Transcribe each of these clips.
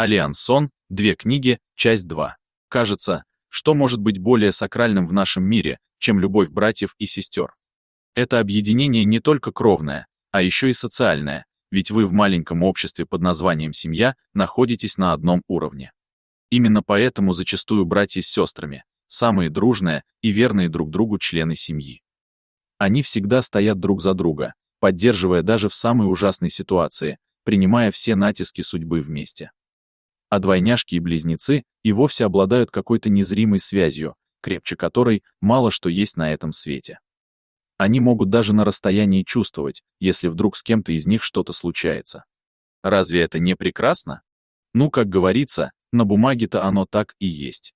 Алиансон, две книги, часть 2. Кажется, что может быть более сакральным в нашем мире, чем любовь братьев и сестер? Это объединение не только кровное, а еще и социальное, ведь вы в маленьком обществе под названием «семья» находитесь на одном уровне. Именно поэтому зачастую братья с сестрами – самые дружные и верные друг другу члены семьи. Они всегда стоят друг за друга, поддерживая даже в самой ужасной ситуации, принимая все натиски судьбы вместе. А двойняшки и близнецы и вовсе обладают какой-то незримой связью, крепче которой мало что есть на этом свете. Они могут даже на расстоянии чувствовать, если вдруг с кем-то из них что-то случается. Разве это не прекрасно? Ну, как говорится, на бумаге-то оно так и есть.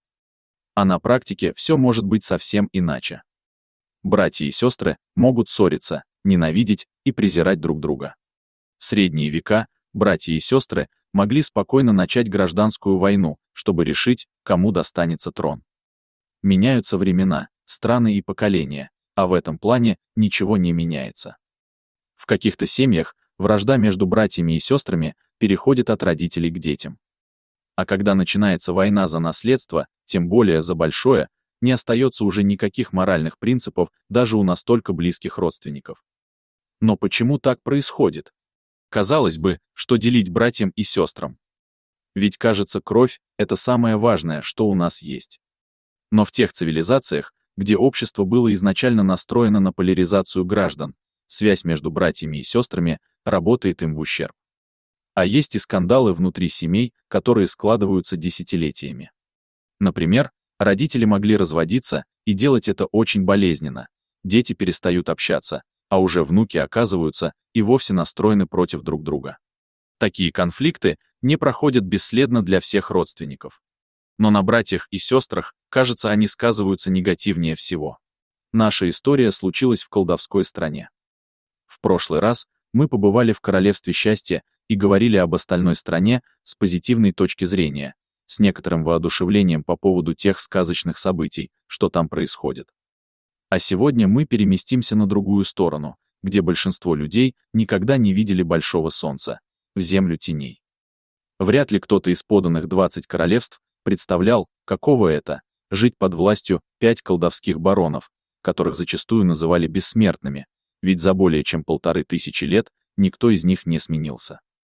А на практике все может быть совсем иначе. Братья и сестры могут ссориться, ненавидеть и презирать друг друга. В средние века братья и сестры могли спокойно начать гражданскую войну, чтобы решить, кому достанется трон. Меняются времена, страны и поколения, а в этом плане ничего не меняется. В каких-то семьях вражда между братьями и сестрами переходит от родителей к детям. А когда начинается война за наследство, тем более за большое, не остается уже никаких моральных принципов даже у настолько близких родственников. Но почему так происходит? Казалось бы, что делить братьям и сестрам? Ведь, кажется, кровь — это самое важное, что у нас есть. Но в тех цивилизациях, где общество было изначально настроено на поляризацию граждан, связь между братьями и сестрами работает им в ущерб. А есть и скандалы внутри семей, которые складываются десятилетиями. Например, родители могли разводиться, и делать это очень болезненно. Дети перестают общаться, а уже внуки оказываются и вовсе настроены против друг друга. Такие конфликты не проходят бесследно для всех родственников. Но на братьях и сестрах, кажется, они сказываются негативнее всего. Наша история случилась в колдовской стране. В прошлый раз мы побывали в Королевстве Счастья и говорили об остальной стране с позитивной точки зрения, с некоторым воодушевлением по поводу тех сказочных событий, что там происходит. А сегодня мы переместимся на другую сторону, где большинство людей никогда не видели большого солнца, в землю теней. Вряд ли кто-то из поданных 20 королевств представлял, каково это — жить под властью 5 колдовских баронов, которых зачастую называли бессмертными, ведь за более чем 1500 лет никто из них не сменился.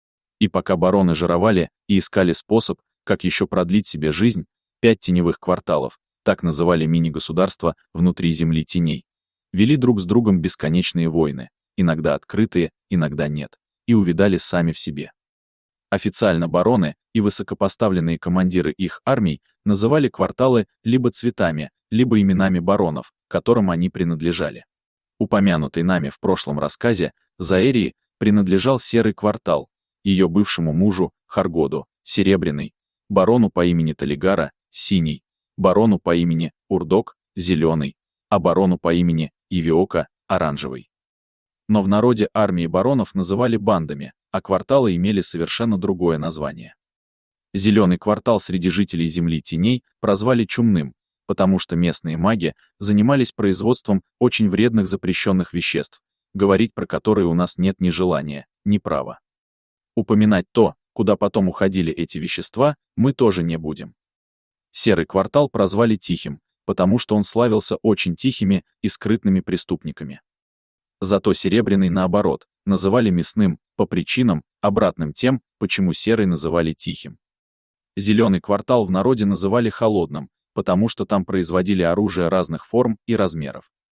И пока бароны жировали и искали способ, как еще продлить себе жизнь, 5 теневых кварталов, так называли мини-государства внутри земли теней, вели друг с другом бесконечные войны, иногда открытые, иногда нет, и увядали сами в себе. Официально бароны и высокопоставленные командиры их армий называли кварталы либо цветами, либо именами баронов, которым они принадлежали. Упомянутый нами в прошлом рассказе Заэрии принадлежал Серый квартал, ее бывшему мужу Харгоду, Серебряный, барону по имени Талигара, Синий, барону по имени Урдок, Зеленый, а барону по имени Ивиока, Оранжевый. Но в народе армии баронов называли бандами, а кварталы имели совершенно другое название. Зеленый квартал среди жителей земли теней прозвали Чумным, потому что местные маги занимались производством очень вредных запрещенных веществ, говорить про которые у нас нет ни желания, ни права. Упоминать то, куда потом уходили эти вещества, мы тоже не будем. Серый квартал прозвали Тихим, потому что он славился очень тихими и скрытными преступниками. Зато Серебряный, наоборот, называли мясным, по причинам, обратным тем, почему Серый называли Тихим. Зеленый квартал в народе называли Холодным, потому что там производили оружие разных форм и размеров.